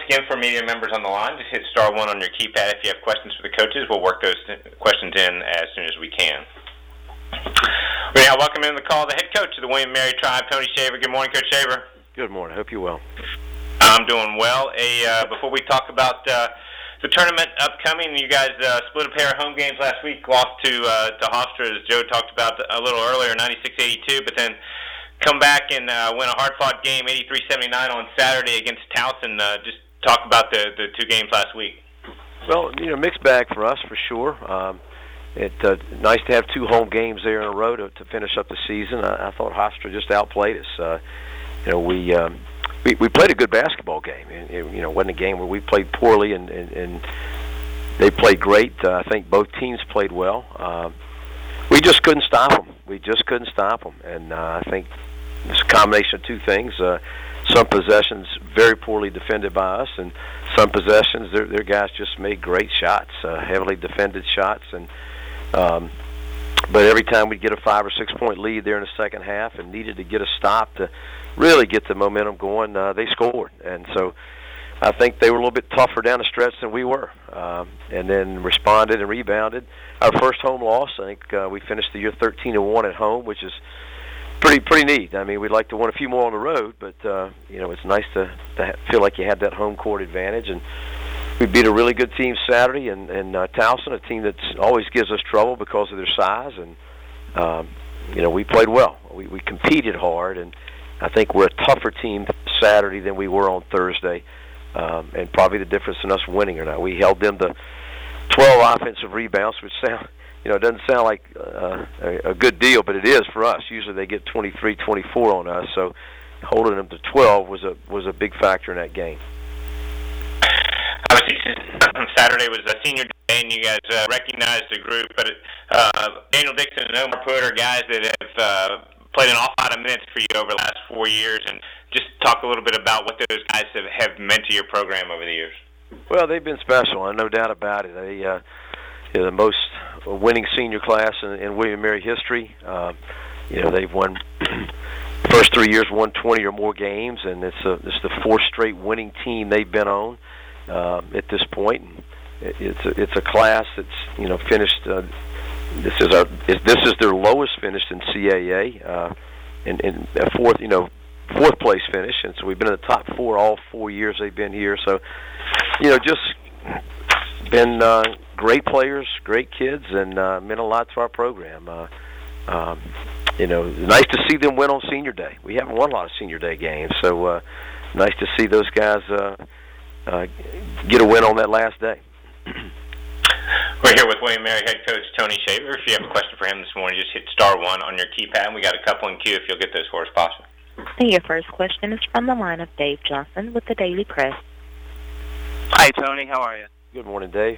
again, for media members on the line, just hit star 1 on your keypad if you have questions for the coaches. We'll work those questions in as soon as we can. We now welcome in the call the head coach of the William & Mary Tribe, Tony Shaver. Good morning, Coach Shaver. Good morning. Hope you're well. I'm doing well. Before we talk about the tournament upcoming, you guys split a pair of home games last week, lost to Hofstra, as Joe talked about a little earlier, 96-82, but then come back and win a hard-fought game, 83-79 on Saturday against Towson. Just talk about the two games last week. Well, mixed bag for us for sure. It's nice to have two home games there in a row to finish up the season. I thought Hofstra just outplayed us. We played a good basketball game. It wasn't a game where we played poorly and they played great. I think both teams played well. We just couldn't stop them. And I think it's a combination of two things. Some possessions very poorly defended by us, and some possessions their guys just made great shots, heavily defended shots. And but every time we'd get a 5 or 6 point lead there in the second half and needed to get a stop to really get the momentum going, they scored. And so I think they were a little bit tougher down the stretch than we were, and then responded and rebounded. Our first home loss, I think we finished the year 13-1 at home, which is pretty neat. I mean, we'd like to win a few more on the road, but it's nice to feel like you had that home court advantage. And we beat a really good team Saturday, and Towson, a team that always gives us trouble because of their size. And we played well. We competed hard, and I think we're a tougher team Saturday than we were on Thursday. And probably the difference in us winning or not. We held them to 12 offensive rebounds, which it doesn't sound like a good deal, but it is for us. Usually they get 23, 24 on us, so holding them to 12 was a big factor in that game. Obviously, Saturday was a senior day, and you guys recognized the group, but Daniel Dixon and Omar Pruitt are guys that have played an awful lot of minutes for you over the last 4 years, and just talk a little bit about what those guys have meant to your program over the years. Well, they've been special, no doubt about it. They're the most winning senior class in William & Mary history. They've won first 3 years, won 20 or more games, and it's the fourth straight winning team they've been on at this point. And it's a class that's finished. This is their lowest finish in CAA, in a fourth place finish, and so we've been in the top 4 all 4 years they've been here. So, just been great players, great kids, and meant a lot to our program. Nice to see them win on Senior Day. We haven't won a lot of Senior Day games, so nice to see those guys get a win on that last day. We're here with William & Mary head coach Tony Shaver. If you have a question for him this morning, just hit star 1 on your keypad, and we got a couple in queue if you'll get those for us possible. Your first question is from the line of Dave Johnson with the Daily Press. Hi, Tony. How are you? Good morning, Dave.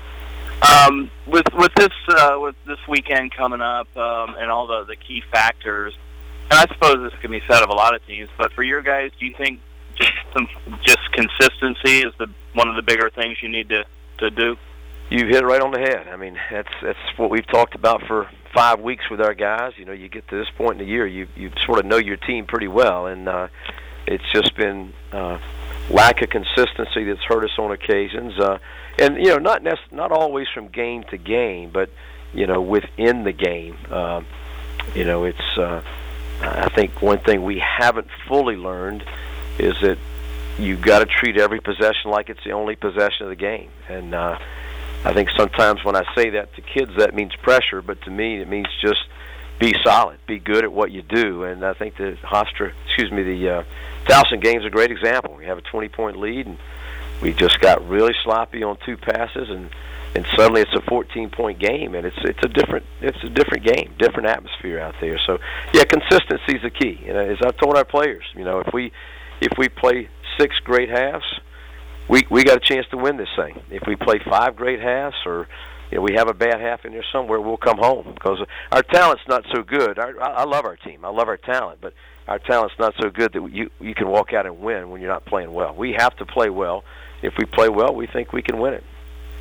With this weekend coming up and all the key factors, and I suppose this can be said of a lot of teams, but for your guys, do you think just consistency is one of the bigger things you need to do? You've hit it right on the head. I mean, that's what we've talked about for 5 weeks with our guys. You get to this point in the year, you sort of know your team pretty well, and it's just been lack of consistency that's hurt us on occasions. And not always from game to game, but within the game. It's I think one thing we haven't fully learned is that you've got to treat every possession like it's the only possession of the game. And I think sometimes when I say that to kids, that means pressure, but to me, it means just be solid, be good at what you do. And I think the Towson game's a great example. We have a 20-point lead, and we just got really sloppy on 2 passes, and suddenly it's a 14-point game, and it's a different game, different atmosphere out there. So yeah, consistency is the key. As I've told our players, if we play 6 great halves, we got a chance to win this thing. If we play 5 great halves, or we have a bad half in there somewhere, we'll come home because our talent's not so good. I love our team. I love our talent, but our talent's not so good that you can walk out and win when you're not playing well. We have to play well. If we play well, we think we can win it.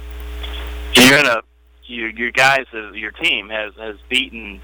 Your guys, your team has beaten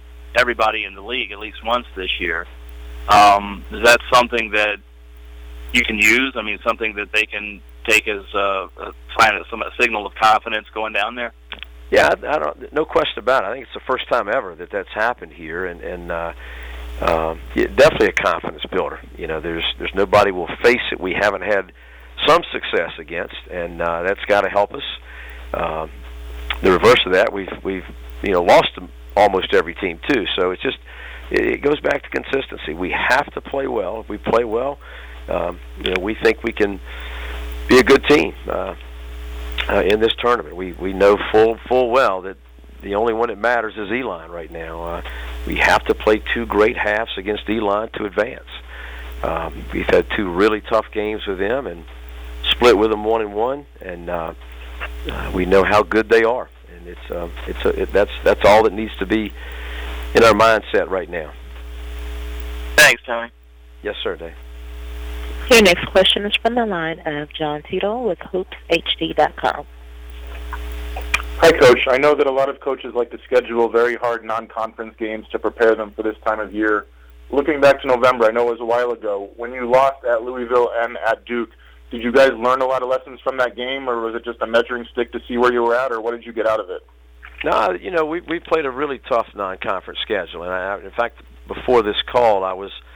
everybody in the league at least once this year. Is that something that you can use? I mean, something that they can take as a signal of confidence going down there? Yeah, I don't. No question about it. I think it's the first time ever that that's happened here, and yeah, definitely a confidence builder. You know, there's nobody will face it we haven't had some success against, and that's got to help us. The reverse of that, we've lost to almost every team too. So it's just it goes back to consistency. We have to play well. If we play well, we think we can be a good team in this tournament. We know full well that the only one that matters is Elon right now. We have to play 2 great halves against Elon to advance. We've had 2 really tough games with them and split with them 1-1, and we know how good they are. And that's all that needs to be in our mindset right now. Thanks, Tony. Yes, sir, Dave. Your next question is from the line of John Tito with HoopsHD.com. Hi, Coach. I know that a lot of coaches like to schedule very hard non-conference games to prepare them for this time of year. Looking back to November, I know it was a while ago, when you lost at Louisville and at Duke, did you guys learn a lot of lessons from that game, or was it just a measuring stick to see where you were at, or what did you get out of it? No, we played a really tough non-conference schedule, and in fact, before this call,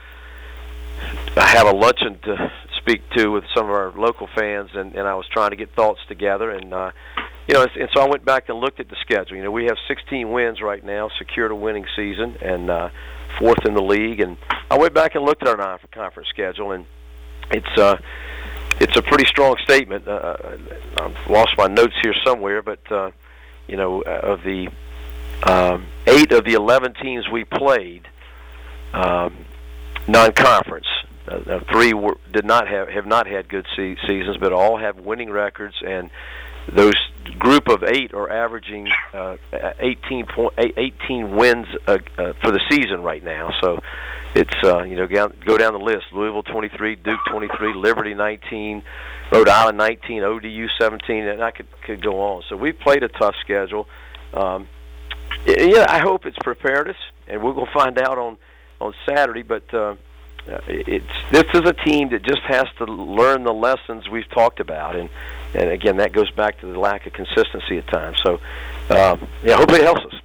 I have a luncheon to speak to with some of our local fans, and I was trying to get thoughts together, and and so I went back and looked at the schedule. We have 16 wins right now, secured a winning season, and 4th in the league. And I went back and looked at our non-conference schedule, and it's a pretty strong statement. I've lost my notes here somewhere, but of the 8 of the 11 teams we played non-conference, 3 have not had good seasons, but all have winning records, and those group of 8 are averaging 18 wins for the season right now. So it's go down the list: Louisville 23, Duke 23, Liberty 19, Rhode Island 19, ODU 17, and I could go on. So we've played a tough schedule. I hope it's prepared us, and we're going to find out on Saturday. But this is a team that just has to learn the lessons we've talked about, and again, that goes back to the lack of consistency at times. So, hopefully it helps us.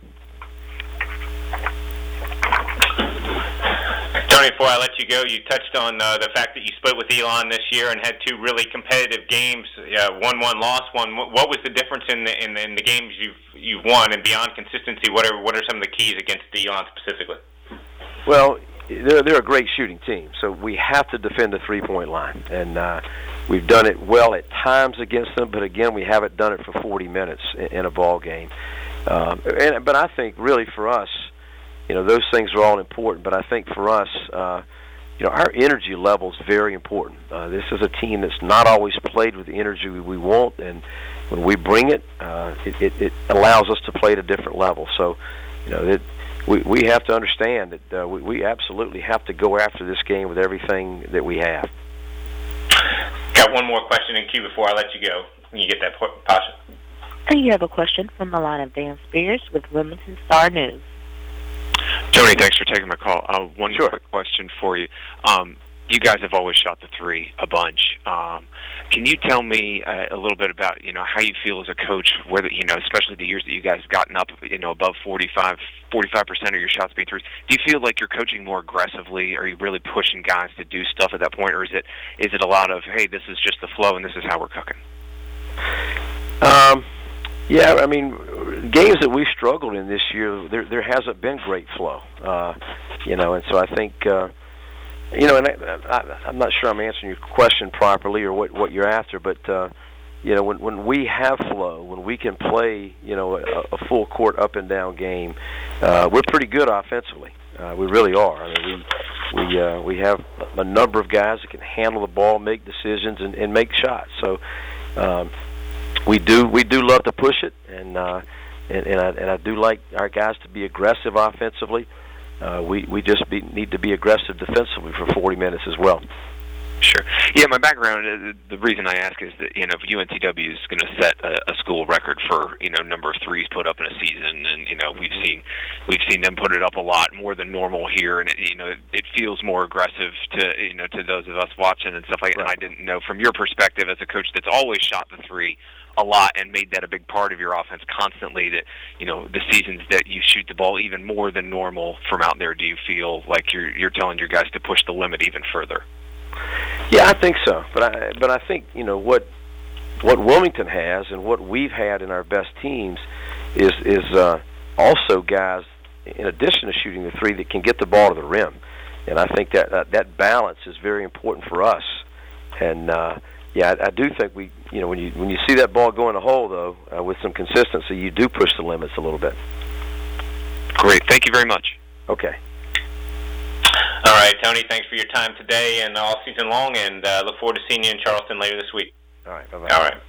Tony, before I let you go, you touched on the fact that you split with Elon this year and had 2 really competitive games. 1-1 lost one. What was the difference in the games you've won, and beyond consistency? What are some of the keys against Elon specifically? Well, they're a great shooting team, so we have to defend the 3-point line, and we've done it well at times against them. But again, we haven't done it for 40 minutes in a ball game. But I think really for us, those things are all important. But I think for us, our energy level is very important. This is a team that's not always played with the energy we want, and when we bring it, it allows us to play at a different level. So, we have to understand that we absolutely have to go after this game with everything that we have. Got one more question in queue before I let you go. Can you get that, Pasha? And you have a question from the line of Dan Spears with Wilmington Star News. Tony, thanks for taking my call. One Sure. quick question for you. You guys have always shot the 3 a bunch. Can you tell me a little bit about how you feel as a coach, whether especially the years that you guys have gotten up above 45% of your shots being threes? Do you feel like you're coaching more aggressively? Are you really pushing guys to do stuff at that point, or is it a lot of, hey, this is just the flow and this is how we're cooking? Yeah, I mean, games that we struggled in this year, there hasn't been great flow, and so I think, and I'm not sure I'm answering your question properly or what you're after, but when we have flow, when we can play, a full court up and down game, we're pretty good offensively. We really are. I mean, we have a number of guys that can handle the ball, make decisions, and make shots. So. We do love to push it, and I do like our guys to be aggressive offensively. We just need to be aggressive defensively for 40 minutes as well. Sure. Yeah, my background, the reason I ask is that, if UNCW is going to set a school record for, number of threes put up in a season, and, we've seen them put it up a lot more than normal here, and, it feels more aggressive to those of us watching and stuff like that. And I didn't know, from your perspective as a coach that's always shot the three a lot and made that a big part of your offense constantly, that, the seasons that you shoot the ball even more than normal from out there, do you feel like you're telling your guys to push the limit even further? Yeah, I think so. But I think what Wilmington has and what we've had in our best teams is also guys, in addition to shooting the three, that can get the ball to the rim. And I think that balance is very important for us. And I do think we when you see that ball go in the hole, though, with some consistency, you do push the limits a little bit. Great. Thank you very much. Okay. All right, Tony, thanks for your time today and all season long, and look forward to seeing you in Charleston later this week. All right, bye-bye. All right.